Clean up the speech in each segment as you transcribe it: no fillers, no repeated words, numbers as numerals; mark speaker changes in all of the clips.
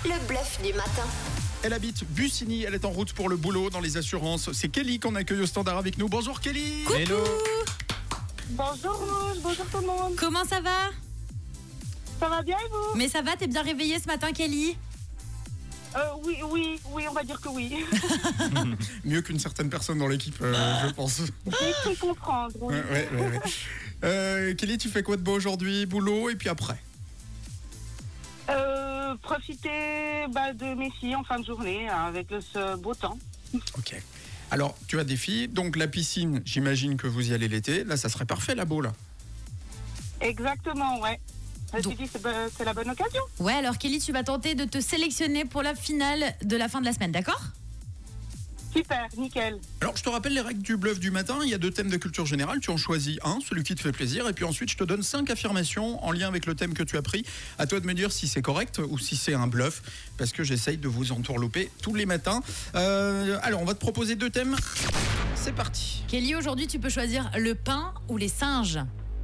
Speaker 1: Le bluff du matin.
Speaker 2: Elle habite Bussigny, elle est en route pour le boulot dans les assurances. C'est Kelly qu'on accueille au standard avec nous. Bonjour Kelly.
Speaker 3: Coucou.
Speaker 2: Hello.
Speaker 4: Bonjour Rouge, bonjour tout le monde.
Speaker 3: Comment ça va?
Speaker 4: Ça va bien et vous?
Speaker 3: Mais ça va, t'es bien réveillée ce matin, Kelly?
Speaker 4: Oui, on va dire que oui.
Speaker 2: Mieux qu'une certaine personne dans l'équipe, je pense.
Speaker 4: J'ai cru comprendre. Oui.
Speaker 2: Ouais. Kelly, tu fais quoi de beau aujourd'hui? Boulot et puis après?
Speaker 4: Profiter de mes filles en fin de journée avec ce beau temps.
Speaker 2: Ok. Alors, tu as des filles, donc la piscine, j'imagine que vous y allez l'été. Là, ça serait parfait, là-bas, là.
Speaker 4: Exactement, ouais. Je me suis
Speaker 3: Donc-
Speaker 4: dit, c'est la bonne occasion.
Speaker 3: Ouais, alors Kelly, tu vas tenter de te sélectionner pour la finale de la fin de la semaine, d'accord?
Speaker 4: Super, nickel.
Speaker 2: Alors, je te rappelle les règles du bluff du matin. Il y a 2 thèmes de culture générale. Tu en choisis un, celui qui te fait plaisir. Et puis ensuite, je te donne 5 affirmations en lien avec le thème que tu as pris. À toi de me dire si c'est correct ou si c'est un bluff. Parce que j'essaye de vous entourlouper tous les matins. Alors, on va te proposer 2 thèmes. C'est parti.
Speaker 3: Kelly, aujourd'hui, tu peux choisir le pain ou les singes.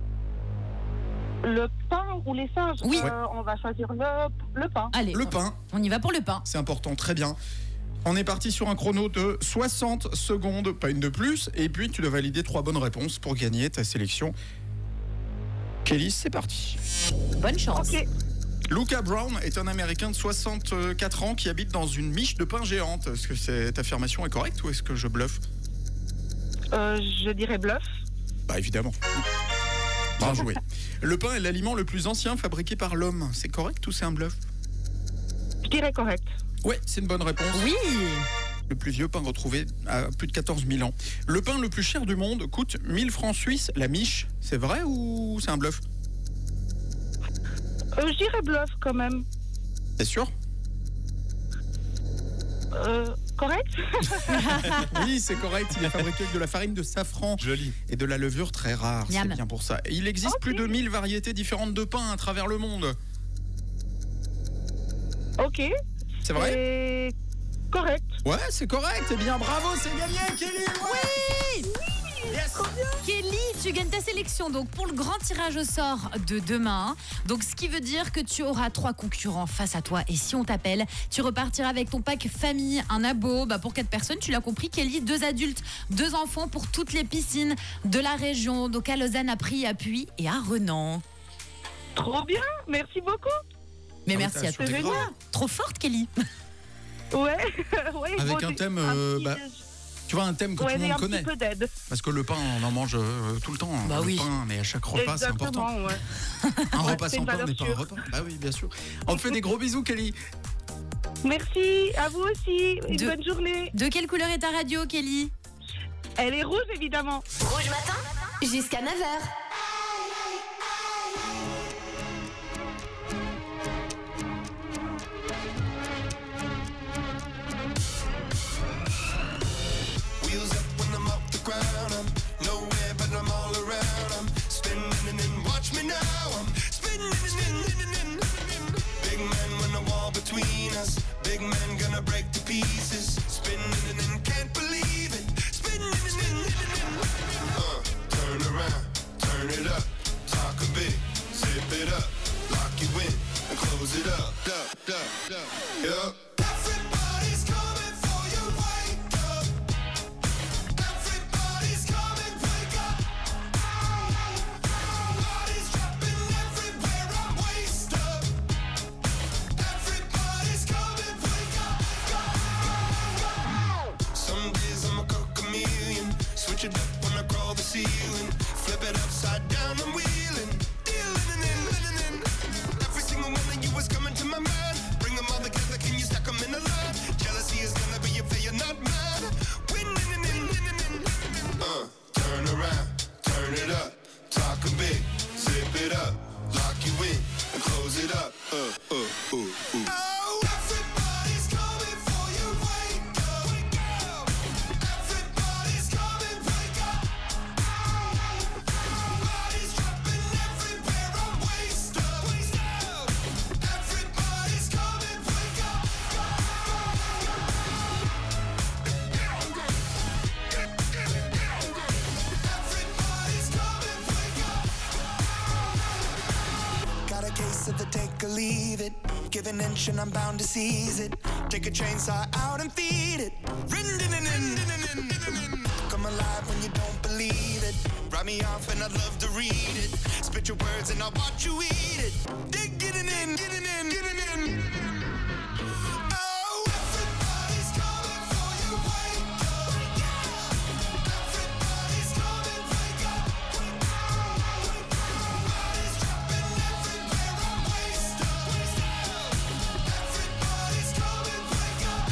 Speaker 4: Le pain ou les singes?
Speaker 3: Oui.
Speaker 4: On va choisir le pain.
Speaker 3: Allez,
Speaker 2: Le pain,
Speaker 3: on y va pour le pain.
Speaker 2: c'est important, très bien. On est parti sur un chrono de 60 secondes, pas une de plus. Et puis, tu dois valider 3 bonnes réponses pour gagner ta sélection. Kelly, c'est parti.
Speaker 3: Bonne chance.
Speaker 4: Ok.
Speaker 2: Luca Brown est un Américain de 64 ans qui habite dans une miche de pain géante. Est-ce que cette affirmation est correcte ou est-ce que je bluffe?
Speaker 4: Je dirais bluff.
Speaker 2: Bah évidemment. Bien joué. Le pain est l'aliment le plus ancien fabriqué par l'homme. C'est correct ou c'est un bluff?
Speaker 4: Je dirais correct.
Speaker 2: Ouais, c'est une bonne réponse.
Speaker 3: Oui.
Speaker 2: Le plus vieux pain retrouvé à plus de 14 000 ans. Le pain le plus cher du monde coûte 1000 francs suisses la miche. C'est vrai ou c'est un bluff?
Speaker 4: Je dirais bluff quand même.
Speaker 2: T'es sûr?
Speaker 4: Correct?
Speaker 2: Oui, c'est correct. Il est fabriqué avec de la farine de safran.
Speaker 5: Joli.
Speaker 2: Et de la levure très rare.
Speaker 3: Miam.
Speaker 2: C'est bien pour ça. Et il existe
Speaker 4: Ok.
Speaker 2: plus de 1000 variétés différentes de pain à travers le monde.
Speaker 4: Ok.
Speaker 2: C'est vrai?
Speaker 4: Et correct.
Speaker 2: Ouais, c'est correct. Eh bien, bravo, c'est gagné, Kelly.
Speaker 3: Oui.
Speaker 2: Yes.
Speaker 3: Kelly, tu gagnes ta sélection donc pour le grand tirage au sort de demain. Donc ce qui veut dire que tu auras 3 concurrents face à toi et si on t'appelle, tu repartiras avec ton pack famille, un abo pour 4 personnes. Tu l'as compris, Kelly, 2 adultes, 2 enfants pour toutes les piscines de la région. Donc à Lausanne, à Prix, à Puy et à Renan.
Speaker 4: Trop bien. Merci beaucoup.
Speaker 3: Mais
Speaker 2: Ah oui,
Speaker 3: merci
Speaker 2: t'as
Speaker 3: à toi.
Speaker 2: assuré
Speaker 4: grave.
Speaker 3: Trop forte, Kelly.
Speaker 4: Ouais. Ouais,
Speaker 2: Avec
Speaker 4: bon,
Speaker 2: un thème,
Speaker 4: petit-
Speaker 2: tu vois, un thème que
Speaker 4: ouais,
Speaker 2: tout le
Speaker 4: mais
Speaker 2: monde
Speaker 4: un
Speaker 2: connaît.
Speaker 4: petit peu d'aide.
Speaker 2: Parce que le pain, on en mange tout le temps.
Speaker 3: Bah
Speaker 2: le
Speaker 3: oui.
Speaker 2: pain, mais à chaque repas, c'est important.
Speaker 4: Exactement, ouais.
Speaker 2: Un repas
Speaker 4: c'est
Speaker 2: sans
Speaker 4: une
Speaker 2: pain
Speaker 4: valeur
Speaker 2: n'est pas un
Speaker 4: sûre.
Speaker 2: repas. Bah oui, bien sûr. On te fait des gros bisous, Kelly.
Speaker 4: Merci, à vous aussi. Une
Speaker 3: De-
Speaker 4: bonne journée.
Speaker 3: De quelle couleur est ta radio, Kelly?
Speaker 4: Elle est rouge, évidemment.
Speaker 1: Rouge matin, jusqu'à 9h.
Speaker 6: Wheels up when I'm off the ground. I'm nowhere, but I'm all around. I'm spinning and watch me now. I'm spinning. Big man when the wall between us. Big man gonna break to pieces. Spinning and can't believe it. Spinning. Turn around, turn it up. Talk a bit, zip it up. Lock you in and close it up. Yup. Everybody's coming for you. Wake up. Everybody's coming, wake up. Bodies dropping everywhere, I'm waist up. Everybody's coming, wake up. Some days I'm a chameleon. Switch it up when I crawl the ceiling. Flip it upside down, I'm wheeling. Dealing in. Every single one of you is coming to my mind. Bring them all together, can you stack them in a line? Jealousy is gonna be a failure, not mine. Winning. Turn around, turn it up. Talk a bit, zip it up. Lock you in and close it up. Oh, everybody's coming for you. Wake up. Everybody's coming, wake up. Bodies dropping everywhere, I'm waist up. Everybody's coming, wake up. Everybody's coming, wake up. Got a case price of the take or leave it. Give an inch and I'm bound to seize it. Take a chainsaw out and feed it. Come alive when you don't believe it. Write me off and I'd love to read it. Spit your words and I'll watch you eat it. Dig getting in, getting in, getting in. Oh, everybody's coming for you. Wake up. Everybody's coming. Wake up. Everybody's dropping everywhere. I'm wasted. Everybody's coming. Wake up.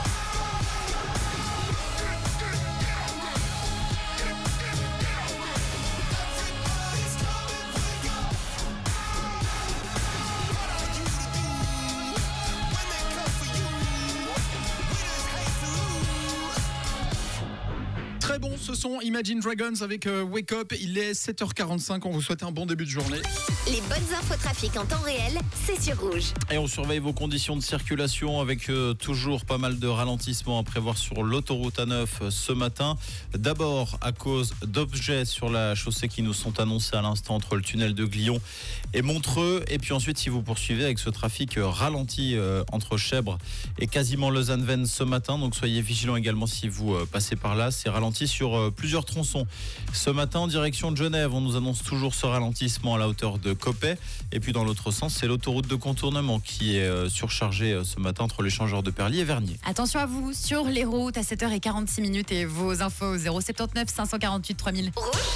Speaker 2: Très bon, ce sont Imagine Dragons avec Wake Up. Il est 7h45, on vous souhaite un bon début de journée.
Speaker 1: Les bonnes infos trafic en temps réel, c'est sur Rouge.
Speaker 5: Et on surveille vos conditions de circulation avec toujours pas mal de ralentissements à prévoir sur l'autoroute A9 ce matin. D'abord à cause d'objets sur la chaussée qui nous sont annoncés à l'instant entre le tunnel de Glion et Montreux. Et puis ensuite, si vous poursuivez avec ce trafic ralenti entre Chèvres et quasiment Lausanne-Venne ce matin. Donc soyez vigilants également si vous passez par là. C'est ralenti sur plusieurs tronçons. Ce matin, en direction de Genève, on nous annonce toujours ce ralentissement à la hauteur de Coppet. Et puis dans l'autre sens, c'est l'autoroute de contournement qui est surchargée ce matin entre l'échangeur de Perly et Vernier.
Speaker 3: Attention à vous sur les routes à 7h46 et vos infos 079 548 3000.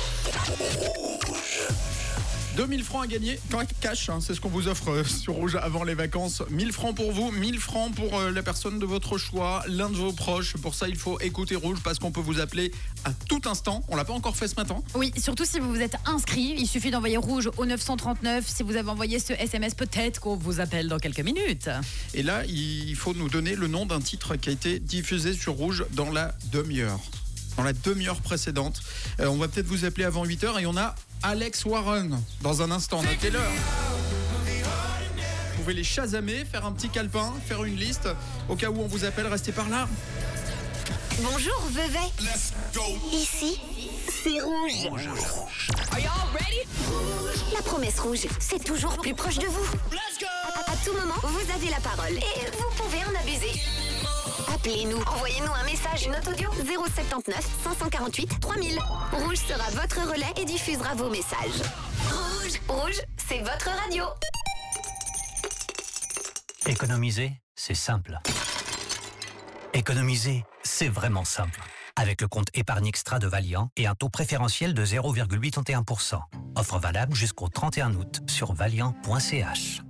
Speaker 2: 2000 francs à gagner, cash, hein, c'est ce qu'on vous offre sur Rouge avant les vacances. 1000 francs pour vous, 1000 francs pour la personne de votre choix, l'un de vos proches. Pour ça, il faut écouter Rouge parce qu'on peut vous appeler à tout instant. On l'a pas encore fait ce matin.
Speaker 3: Oui, surtout si vous vous êtes inscrit, il suffit d'envoyer Rouge au 939. Si vous avez envoyé ce SMS, peut-être qu'on vous appelle dans quelques minutes.
Speaker 2: Et là, il faut nous donner le nom d'un titre qui a été diffusé sur Rouge dans la demi-heure. Dans la demi-heure précédente. On va peut-être vous appeler avant 8h et on a Alex Warren dans un instant. Notez-le. Vous pouvez les chasamer, faire un petit calepin, faire une liste. Au cas où on vous appelle, restez par là.
Speaker 1: Bonjour, Vevey. Ici, c'est Rouge. La promesse rouge, c'est toujours plus proche de vous. À tout moment, vous avez la parole et vous pouvez en abuser. Appelez-nous, envoyez-nous un message, une note audio 079 548 3000. Rouge sera votre relais et diffusera vos messages. Rouge, c'est votre radio.
Speaker 7: Économiser, c'est simple. Économiser, c'est vraiment simple. Avec le compte épargne extra de Valiant et un taux préférentiel de 0,81%. Offre valable jusqu'au 31 août sur valiant.ch.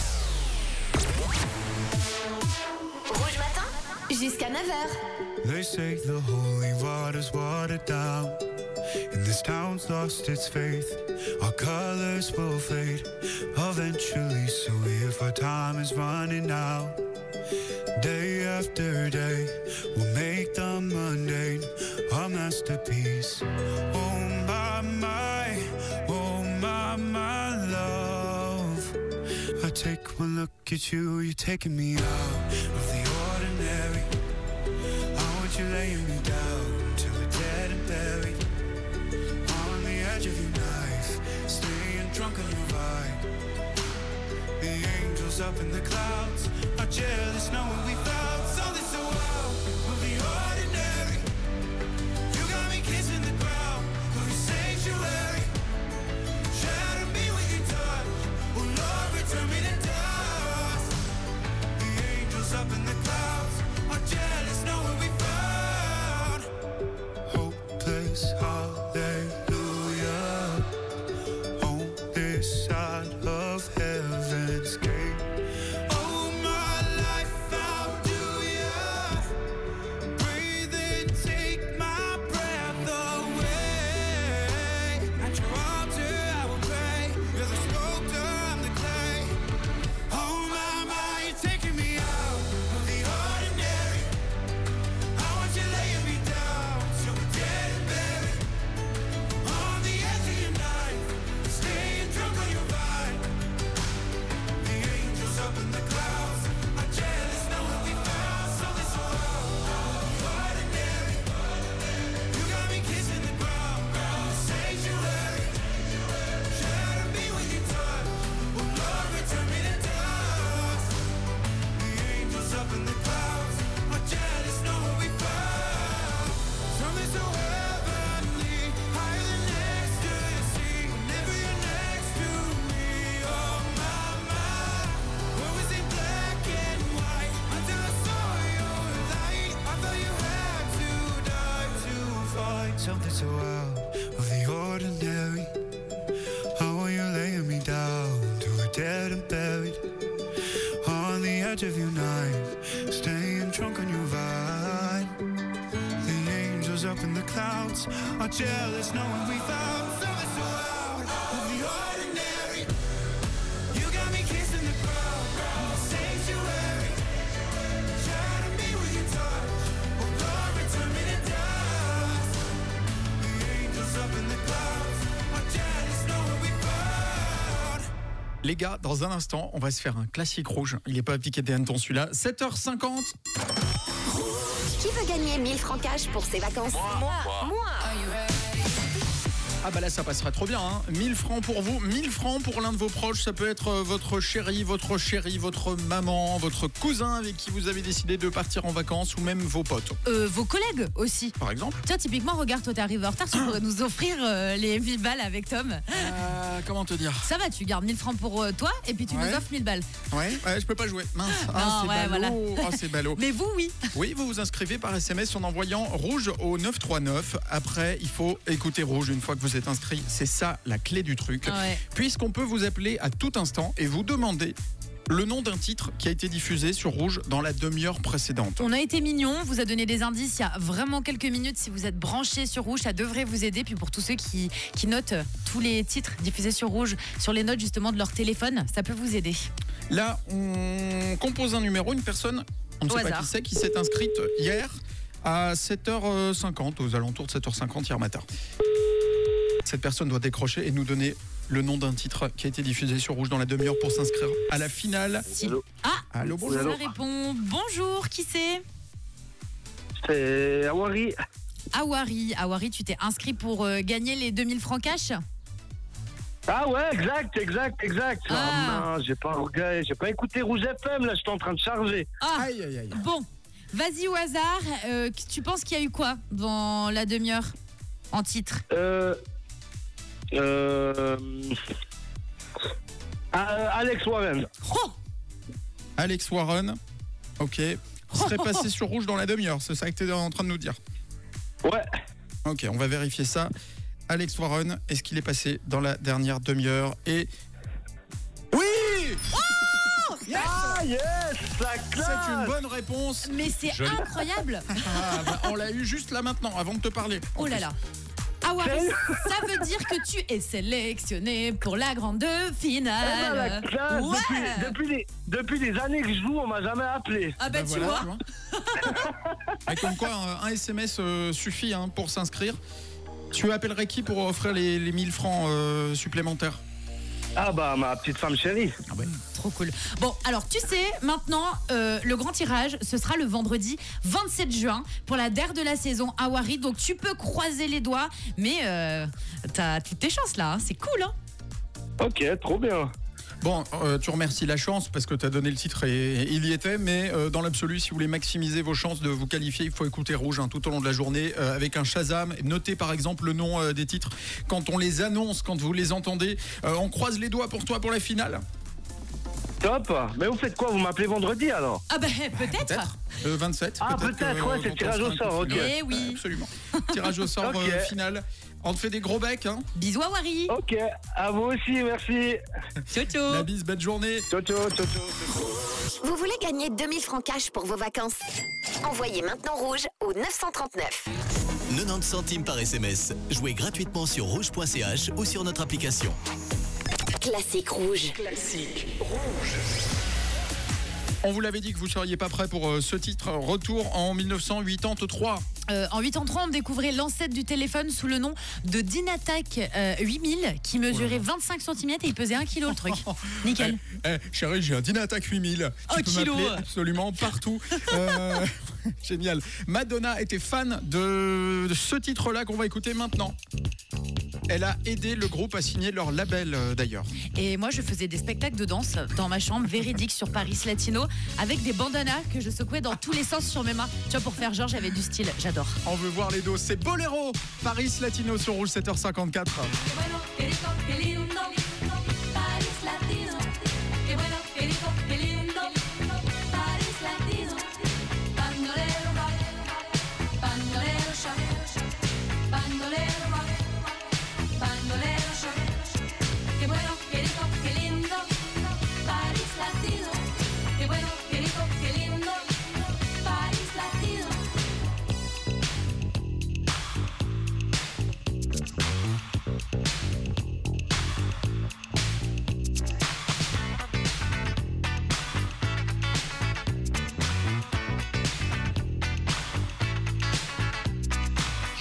Speaker 1: Rouge matin, jusqu'à 9h.
Speaker 6: They say the holy water's watered down, and this town's lost its faith. Our colors will fade eventually, so if our time is running out, day after day, we'll make the mundane a masterpiece. Oh my love, I take one look at you, you're taking me out of the ordinary. I want you laying me down till we're dead and buried, on the edge of your knife, staying drunk on your vibe. The angels up in the clouds are jealous knowing we found something so wild of the ordinary. You got me kissing the ground of your sanctuary. Shatter me with your touch, oh Lord, return me to dust. The angels up in the clouds are jealous knowing we found hopeless hallelujah on this side of heaven's gate. Staying drunk on your vibe. so out of the ordinary. How are you laying me down to a dead and buried on the edge of your night, staying drunk on your vine. The angels up in the clouds are jealous knowing we found something so out of the ordinary. You got me kissing the ground in the sanctuary. Shatter me with your touch, oh Lord, return me to dust. The angels up in the clouds are jealous knowing we found.
Speaker 2: Les gars, dans un instant, on va se faire un classique rouge. Il n'est pas appliqué des hannetons celui-là. 7h50.
Speaker 1: Qui veut gagner 1000 francs cash pour ses vacances? Moi.
Speaker 2: Ah bah là ça passera trop bien, hein. 1000 francs pour vous, 1000 francs pour l'un de vos proches. Ça peut être votre chéri, votre maman, votre cousin avec qui vous avez décidé de partir en vacances, ou même vos potes.
Speaker 3: Vos collègues aussi.
Speaker 2: Par exemple.
Speaker 3: Tiens, typiquement, regarde, toi t'es arrivé en retard, tu pourrais nous offrir les 1000 balles avec Tom.
Speaker 2: Comment te dire?
Speaker 3: Ça va, tu gardes 1000 francs pour toi et puis tu nous offres 1000 balles.
Speaker 2: Ouais, je peux pas jouer. Mince.
Speaker 3: Non,
Speaker 2: c'est ballot.
Speaker 3: voilà.
Speaker 2: C'est ballot.
Speaker 3: Mais vous, oui.
Speaker 2: Oui, vous vous inscrivez par SMS en envoyant rouge au 939. Après, il faut écouter rouge une fois que vous êtes inscrit. C'est ça la clé du truc.
Speaker 3: Ouais.
Speaker 2: Puisqu'on peut vous appeler à tout instant et vous demander le nom d'un titre qui a été diffusé sur rouge dans la demi-heure précédente.
Speaker 3: On a été mignons, on vous a donné des indices il y a vraiment quelques minutes. Si vous êtes branchés sur rouge, ça devrait vous aider. Puis pour tous ceux qui notent tous les titres diffusés sur rouge, sur les notes justement de leur téléphone, ça peut vous aider.
Speaker 2: Là, on compose un numéro, une personne, on ne sait pas qui s'est inscrite hier à 7h50, aux alentours de 7h50 hier matin. Cette personne doit décrocher et nous donner le nom d'un titre qui a été diffusé sur rouge dans la demi-heure pour s'inscrire à la finale. Allô, bonjour.
Speaker 3: Ça répond bonjour, qui c'est?
Speaker 8: C'est Awari.
Speaker 3: Awari, tu t'es inscrit pour gagner les 2000 francs cash?
Speaker 8: Ah ouais, exact.
Speaker 3: Ah.
Speaker 8: Non, j'ai pas écouté Rouge FM, là, j'étais en train de charger.
Speaker 2: Aïe.
Speaker 3: Bon, vas-y au hasard, tu penses qu'il y a eu quoi dans la demi-heure en titre?
Speaker 8: Alex Warren.
Speaker 2: Alex Warren, ok. Il serait passé sur rouge dans la demi-heure, c'est ça que tu es en train de nous dire?
Speaker 8: Ouais.
Speaker 2: Ok, on va vérifier ça. Alex Warren, est-ce qu'il est passé dans la dernière demi-heure? Et... Oui!
Speaker 8: Yes! Ah yes, ça classe!
Speaker 2: C'est une bonne réponse.
Speaker 3: Mais c'est incroyable.
Speaker 2: On l'a eu juste là maintenant, avant de te parler.
Speaker 3: Oh là là. Awari, ça veut dire que tu es sélectionné pour la grande finale.
Speaker 8: Depuis des années que je joue, on m'a jamais appelé.
Speaker 3: Ah bah tu vois.
Speaker 2: Et comme quoi, un SMS suffit pour s'inscrire. Tu appellerais qui pour offrir les 1000 francs supplémentaires?
Speaker 8: Ah bah ma petite femme chérie.
Speaker 2: Ah ouais.
Speaker 3: Trop cool. Bon, alors tu sais, maintenant, le grand tirage, ce sera le vendredi 27 juin pour la dernière de la saison Awari. Donc tu peux croiser les doigts, mais t'as toutes tes chances là, c'est cool.
Speaker 8: Ok, trop bien.
Speaker 2: Bon, tu remercies la chance parce que tu as donné le titre et il y était, mais dans l'absolu, si vous voulez maximiser vos chances de vous qualifier, il faut écouter rouge tout au long de la journée avec un Shazam. Notez par exemple le nom des titres quand on les annonce, quand vous les entendez. On croise les doigts pour toi pour la finale.
Speaker 8: Top. Mais vous faites quoi? Vous m'appelez vendredi alors?
Speaker 3: Ah bah peut-être.
Speaker 2: 27.
Speaker 8: Ah peut-être, ouais, c'est le tirage au sort, ok.
Speaker 3: Eh oui.
Speaker 2: Absolument. Tirage au sort final. On te fait des gros becs.
Speaker 3: Bisous Awari.
Speaker 8: Ok, à vous aussi, merci.
Speaker 3: Ciao.
Speaker 2: La bise, bonne journée.
Speaker 8: Ciao.
Speaker 1: Vous voulez gagner 2000 francs cash pour vos vacances? Envoyez maintenant rouge au 939.
Speaker 9: 90 centimes par SMS. Jouez gratuitement sur rouge.ch ou sur notre application.
Speaker 1: Classique rouge.
Speaker 2: On vous l'avait dit que vous ne seriez pas prêt pour ce titre. Retour en 1983.
Speaker 3: En 83, on découvrait l'ancêtre du téléphone sous le nom de Dynatac 8000 qui mesurait 25 cm et il pesait 1 kg le truc. Nickel.
Speaker 2: Chérie, j'ai un Dynatac 8000. Tu peux m'appeler absolument partout. Génial. Madonna était fan de ce titre-là qu'on va écouter maintenant. Elle a aidé le groupe à signer leur label d'ailleurs.
Speaker 3: Et moi, je faisais des spectacles de danse dans ma chambre véridique sur Paris Latino avec des bandanas que je secouais dans tous les sens sur mes mains. Tu vois, pour faire genre, j'avais du style. J'adore.
Speaker 2: On veut voir les dos. C'est Boléro, Paris Latino sur Rouge 7h54.
Speaker 10: Bandolero,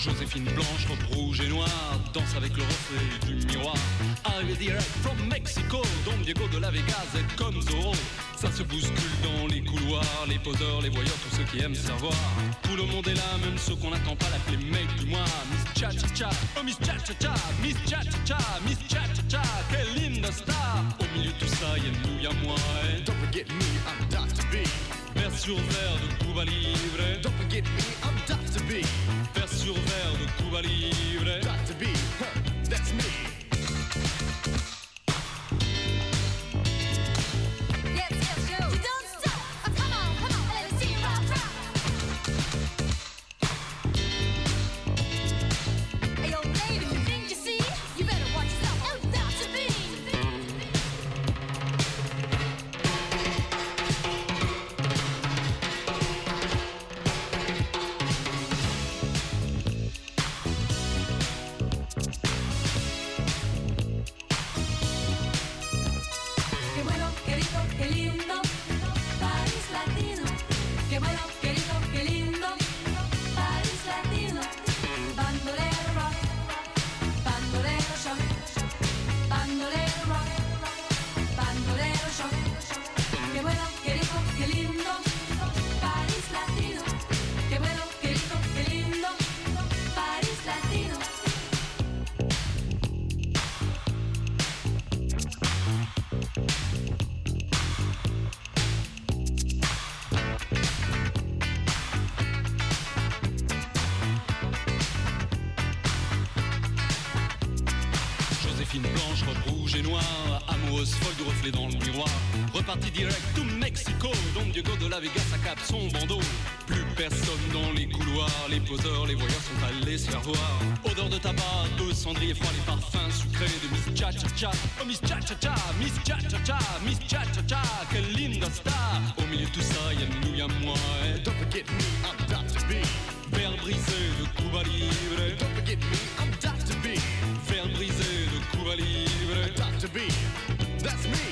Speaker 10: Joséphine blanche, robe rouge et noire, danse avec le reflet du miroir. Arrivé direct from Mexico, Don Diego de la Vegas est comme Zorro. Ça se bouscule dans les couloirs, les poseurs, les voyeurs, tous ceux qui aiment savoir. Tout le monde est là, même ceux qu'on n'attend pas, l'appeler mec du mois. Miss Cha-Cha-Cha, oh Miss Cha-Cha-Cha, Miss Cha-Cha-Cha, Miss Cha-Cha-Cha, quelle linda star. Au milieu de tout ça, y'a nous, y'a moi. Don't forget me, I'm Dr. B. Vers sur verre de Cuba Libre. Don't forget me, I'm Dr. B. Vers sur verre de Cuba Libre. Dr. B, that's me. Blanche, robe rouge et noire, amoureuse folle du reflet dans le miroir. Reparti direct to Mexico, Don Diego de la Vegas accable son bandeau. Plus personne dans les couloirs, les poseurs, les voyeurs sont allés se faire voir. Odeur de tabac, de cendrier froid, les parfums sucrés de Miss Cha-Cha-Cha. Oh Miss Cha-Cha-Cha, Miss Cha-Cha-Cha, Miss Cha-Cha-Cha, quelle linda star. Au milieu de tout ça, y'a nous, y'a moi. Don't forget me, I'm Dr. B. Verre brisé de Cuba Libre. Don't forget me, I'm Dr. B. Verre brisé de Cuba Libre. Dr. B, that's me.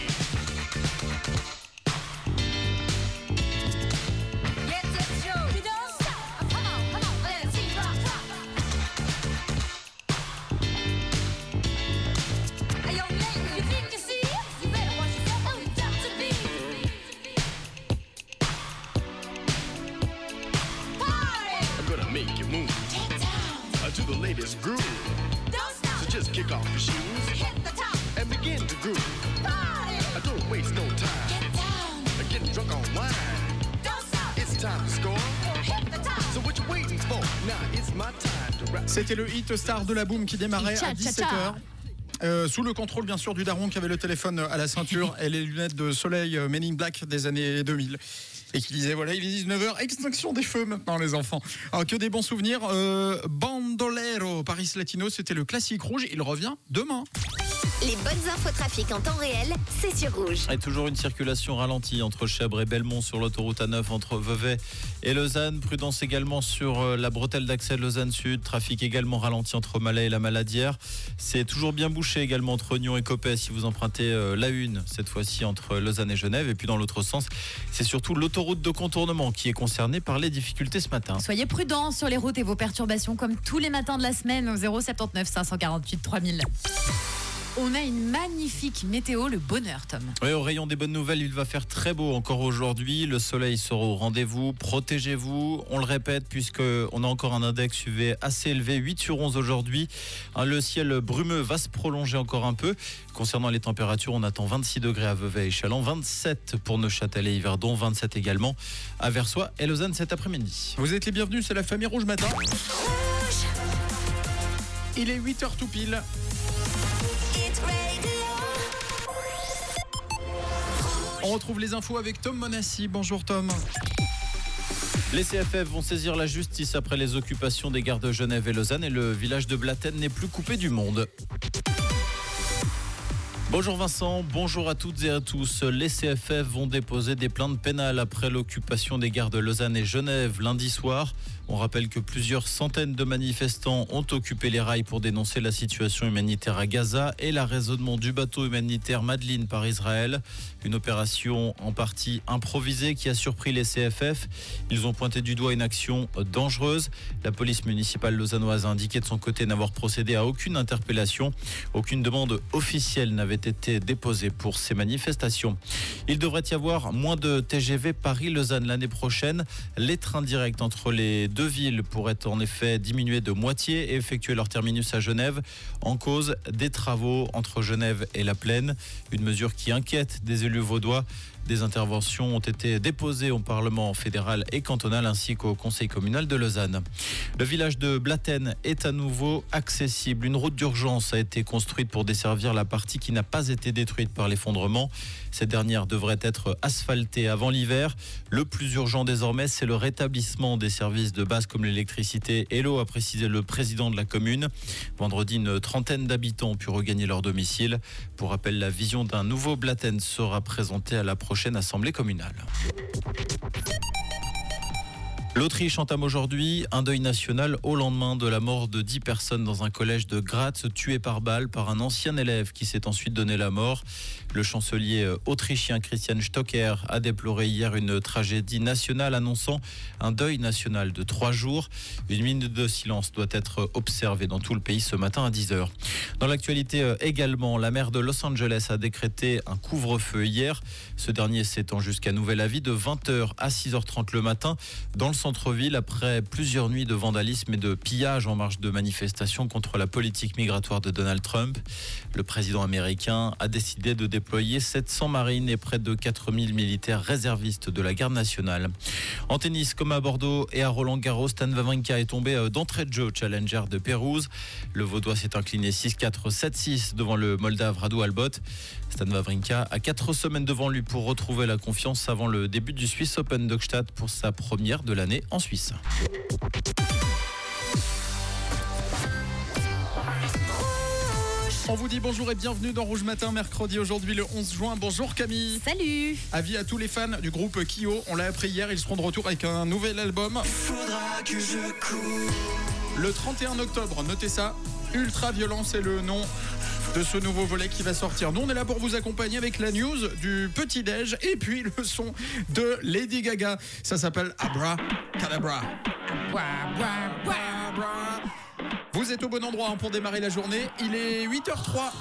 Speaker 10: To the latest groove. Don't stop. So just kick off your shoes. Hit the top. And begin to groove. Party. Don't waste no time. Get down. Getting drunk on wine. Don't stop. It's time to score. Hit the top. So what you waiting for? Now it's my time to rap.
Speaker 2: C'était le hit star de la boom qui démarrait à 17h. Sous le contrôle bien sûr du daron qui avait le téléphone à la ceinture et les lunettes de soleil Men in Black des années 2000. Et qui disait voilà, il est 19h, extinction des feux maintenant les enfants. Alors que des bons souvenirs. Bandolero, Paris Latino, c'était le classique rouge, il revient demain.
Speaker 1: Les bonnes infos trafic en temps réel, c'est sur Rouge.
Speaker 5: Et toujours une circulation ralentie entre Chèvres et Belmont sur l'autoroute A9 entre Vevey et Lausanne. Prudence également sur la bretelle d'accès de Lausanne Sud. Trafic également ralenti entre Malais et la Maladière. C'est toujours bien bouché également entre Nyon et Coppet si vous empruntez la 1, cette fois-ci entre Lausanne et Genève. Et puis dans l'autre sens, c'est surtout l'autoroute de contournement qui est concernée par les difficultés ce matin.
Speaker 3: Soyez prudents sur les routes et vos perturbations comme tous les matins de la semaine au 079 548 3000. On a une magnifique météo, le bonheur, Tom.
Speaker 5: Oui, au rayon des bonnes nouvelles, il va faire très beau encore aujourd'hui. Le soleil sera au rendez-vous. Protégez-vous. On le répète, puisqu'on a encore un index UV assez élevé, 8 sur 11 aujourd'hui. Le ciel brumeux va se prolonger encore un peu. Concernant les températures, on attend 26 degrés à Vevey et Châlons, 27 pour Neuchâtel et Yverdon, 27 également à Versoix et Lausanne cet après-midi.
Speaker 2: Vous êtes les bienvenus, c'est la famille Rouge Matin. Rouge. Il est 8h tout pile. On retrouve les infos avec Tom Monassi. Bonjour Tom.
Speaker 5: Les CFF vont saisir la justice après les occupations des gares de Genève et Lausanne et le village de Blatten n'est plus coupé du monde. Bonjour Vincent, bonjour à toutes et à tous. Les CFF vont déposer des plaintes pénales après l'occupation des gares de Lausanne et Genève lundi soir. On rappelle que plusieurs centaines de manifestants ont occupé les rails pour dénoncer la situation humanitaire à Gaza et l'arraisonnement du bateau humanitaire Madeleine par Israël. Une opération en partie improvisée qui a surpris les CFF. Ils ont pointé du doigt une action dangereuse. La police municipale lausannoise a indiqué de son côté n'avoir procédé à aucune interpellation. Aucune demande officielle n'avait été déposée pour ces manifestations. Il devrait y avoir moins de TGV Paris-Lausanne l'année prochaine. Les trains directs entre les deux villes pourraient en effet diminuer de moitié et effectuer leur terminus à Genève. En cause, des travaux entre Genève et La Plaine. Une mesure qui inquiète des élus vaudois. Des interventions ont été déposées au Parlement fédéral et cantonal ainsi qu'au Conseil communal de Lausanne. Le village de Blatten est à nouveau accessible. Une route d'urgence a été construite pour desservir la partie qui n'a pas été détruite par l'effondrement. Cette dernière devrait être asphaltée avant l'hiver. Le plus urgent désormais, c'est le rétablissement des services de base comme l'électricité et l'eau, a précisé le président de la commune. Vendredi, une trentaine d'habitants ont pu regagner leur domicile. Pour rappel, la vision d'un nouveau Blatten sera présentée à la prochaine assemblée communale. L'Autriche entame aujourd'hui un deuil national au lendemain de la mort de 10 personnes dans un collège de Graz, tuées par balle par un ancien élève qui s'est ensuite donné la mort. Le chancelier autrichien Christian Stocker a déploré hier une tragédie nationale, annonçant un deuil national de 3 jours. Une minute de silence doit être observée dans tout le pays ce matin à 10h. Dans l'actualité également, la maire de Los Angeles a décrété un couvre-feu hier. Ce dernier s'étend jusqu'à nouvel avis de 20h à 6h30 le matin dans le centre-ville après plusieurs nuits de vandalisme et de pillage en marge de manifestations contre la politique migratoire de Donald Trump. Le président américain a décidé de déployer 700 marines et près de 4000 militaires réservistes de la garde nationale. En tennis, comme à Bordeaux et à Roland-Garros, Stan Wawrinka est tombé d'entrée de jeu au challenger de Pérouse. Le Vaudois s'est incliné 6-4, 7-6 devant le Moldave Radu Albot. Stan Wawrinka a 4 semaines devant lui pour retrouver la confiance avant le début du Swiss Open de Gstaad pour sa première de l'année en Suisse.
Speaker 2: On vous dit bonjour et bienvenue dans Rouge Matin, mercredi aujourd'hui le 11 juin. Bonjour Camille.
Speaker 3: Salut.
Speaker 2: Avis à tous les fans du groupe Kyo, on l'a appris hier, ils seront de retour avec un nouvel album.
Speaker 6: Faudra que je cours.
Speaker 2: Le 31 octobre, notez ça, Ultra Violent, c'est le nom de ce nouveau volet qui va sortir. Nous, on est là pour vous accompagner avec la news du petit-déj et puis le son de Lady Gaga. Ça s'appelle Abra Cadabra. Vous êtes au bon endroit pour démarrer la journée. Il est 8h03.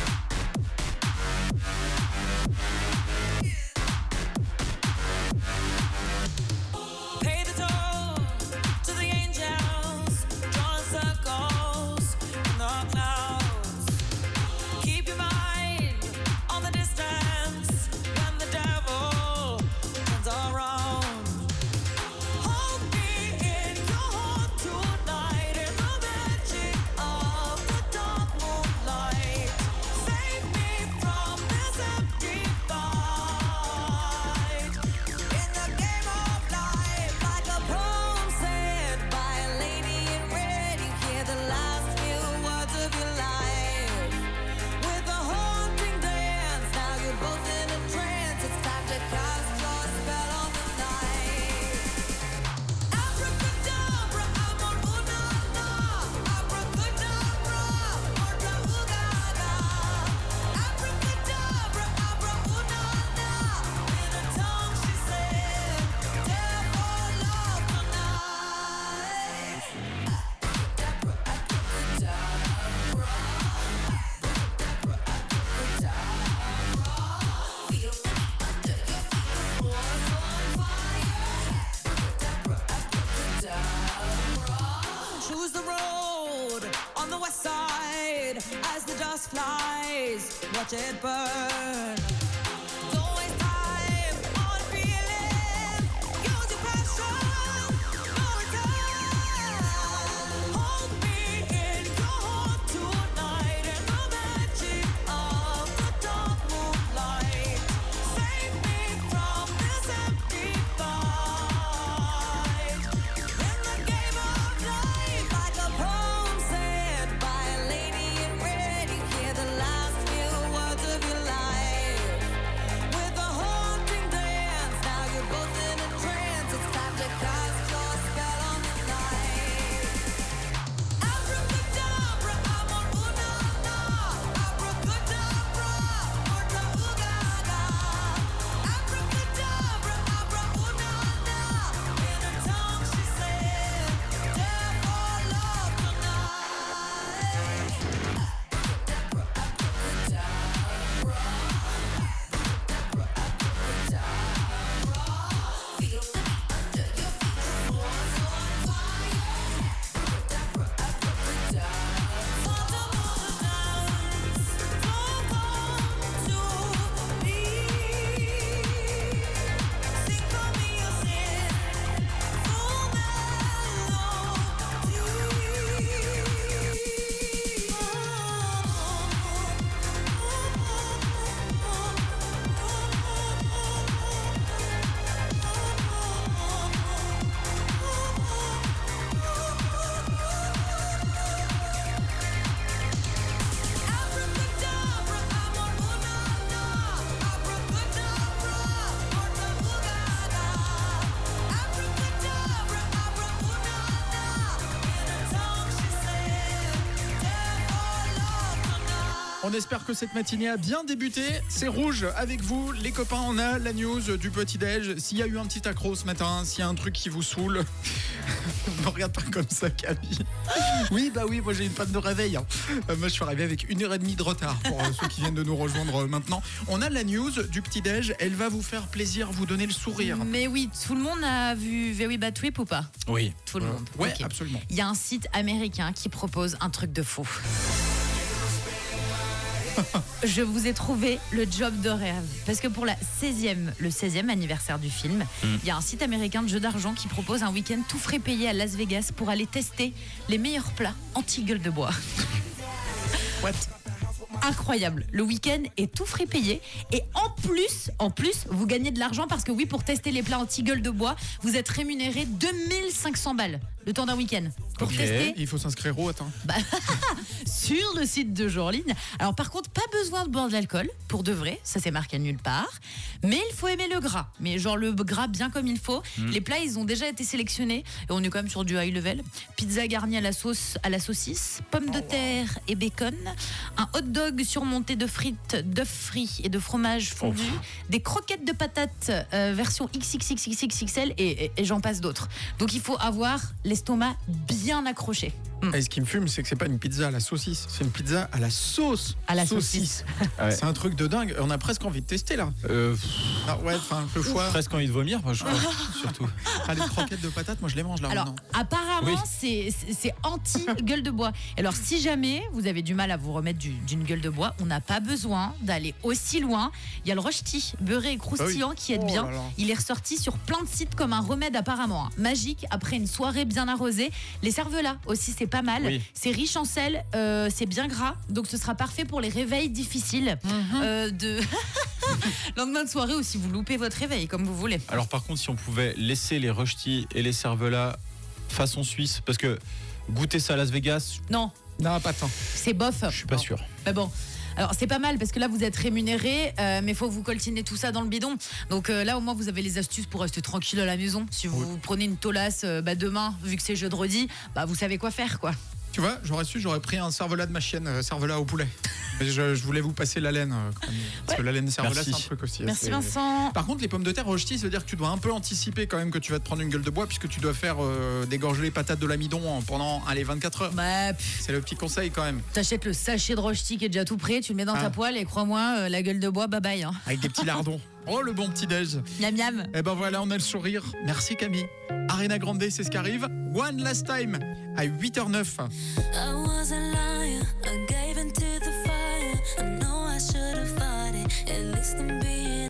Speaker 11: Watch it burn.
Speaker 2: On espère que cette matinée a bien débuté. C'est Rouge avec vous, les copains. On a la news du petit-déj. S'il y a eu un petit accro ce matin, s'il y a un truc qui vous saoule, ne regarde pas comme ça, Camille. Oui, moi j'ai une panne de réveil. Moi je suis arrivé avec 1h30 de retard pour ceux qui viennent de nous rejoindre maintenant. On a la news du petit-déj. Elle va vous faire plaisir, vous donner le sourire.
Speaker 3: Mais oui, tout le monde a vu Very Bad Trip ou pas?
Speaker 5: Oui.
Speaker 3: Tout le monde.
Speaker 2: Ouais,
Speaker 3: Ok.
Speaker 2: absolument.
Speaker 3: Il y a un site américain qui propose un truc de fou. Je vous ai trouvé le job de rêve. Parce que pour le 16e anniversaire du film, il y a un site américain de jeux d'argent qui propose un week-end tout frais payé à Las Vegas pour aller tester les meilleurs plats anti-gueule de bois.
Speaker 2: What?
Speaker 3: Incroyable. Le week-end est tout frais payé. Et en plus, vous gagnez de l'argent parce que oui, pour tester les plats anti-gueule de bois, vous êtes rémunéré 2500 balles le temps d'un week-end. Pour tester
Speaker 2: Il faut s'inscrire où, attends?
Speaker 3: sur le site de jeux en ligne. Alors par contre, pas besoin de boire de l'alcool, pour de vrai, ça c'est marqué nulle part. Mais il faut aimer le gras. Mais genre le gras bien comme il faut. Les plats, ils ont déjà été sélectionnés. Et on est quand même sur du high level. Pizza garnie à la saucisse, pommes de terre et bacon. Un hot dog surmonté de frites, d'œufs frits et de fromage fondu. Des croquettes de patates version XXXXXL et j'en passe d'autres. Donc il faut avoir l'estomac bien accroché.
Speaker 2: Et ce qui me fume, c'est que c'est pas une pizza à la saucisse, c'est une pizza à la sauce.
Speaker 3: À la saucisse.
Speaker 5: Ouais.
Speaker 2: C'est un truc de dingue. On a presque envie de tester là. Ah ouais, enfin le foie.
Speaker 5: Presque envie de vomir, moi, je crois, surtout.
Speaker 2: Ah, les croquettes de patates, moi je les mange là.
Speaker 3: Alors,
Speaker 2: maintenant.
Speaker 3: apparemment, c'est anti-gueule de bois. Alors, si jamais vous avez du mal à vous remettre d'une gueule de bois, on n'a pas besoin d'aller aussi loin. Il y a le rösti, beurré et croustillant, qui aide bien.
Speaker 2: Là là.
Speaker 3: Il est ressorti sur plein de sites comme un remède apparemment. Magique, après une soirée bien arrosée. Les cervelas aussi, c'est pas mal.
Speaker 5: Oui.
Speaker 3: C'est riche en sel, c'est bien gras. Donc, ce sera parfait pour les réveils difficiles. De lendemain de soirée ou si vous loupez votre réveil, comme vous voulez.
Speaker 5: Alors par contre, si on pouvait laisser les rösti et les cervelas façon suisse, parce que goûter ça à Las Vegas,
Speaker 3: Non,
Speaker 2: Non, pas tant.
Speaker 3: c'est bof.
Speaker 5: je suis pas sûr.
Speaker 3: Mais bon. Alors c'est pas mal parce que là vous êtes rémunéré, mais il faut vous coltiner tout ça dans le bidon. Donc là au moins vous avez les astuces pour rester tranquille à la maison. Si vous prenez une tolasse demain, vu que c'est jeudi, vous savez quoi faire quoi.
Speaker 2: Tu vois, j'aurais pris un cervelas de ma chienne, cervelas au poulet. Mais je voulais vous passer la laine, quand même, parce que la laine de cervelas,
Speaker 5: Merci.
Speaker 2: c'est un truc aussi.
Speaker 3: Merci
Speaker 2: C'est-
Speaker 3: Vincent.
Speaker 2: Par contre, les pommes de terre rösti, ça veut dire que tu dois un peu anticiper quand même que tu vas te prendre une gueule de bois, puisque tu dois faire dégorger les patates de l'amidon pendant 24 heures. C'est le petit conseil quand même.
Speaker 3: T'achètes le sachet de rösti qui est déjà tout prêt, tu le mets dans ta poêle et crois-moi, la gueule de bois, bye bye. Hein.
Speaker 2: Avec des petits lardons. Oh, le bon petit déj.
Speaker 3: Miam miam.
Speaker 2: Et ben voilà, on a le sourire. Merci Camille. Arena Grande, c'est ce qui arrive. One Last Time à 8h09.
Speaker 12: I was a liar, I gave into the fire. I know I should have fought it, at least I'm being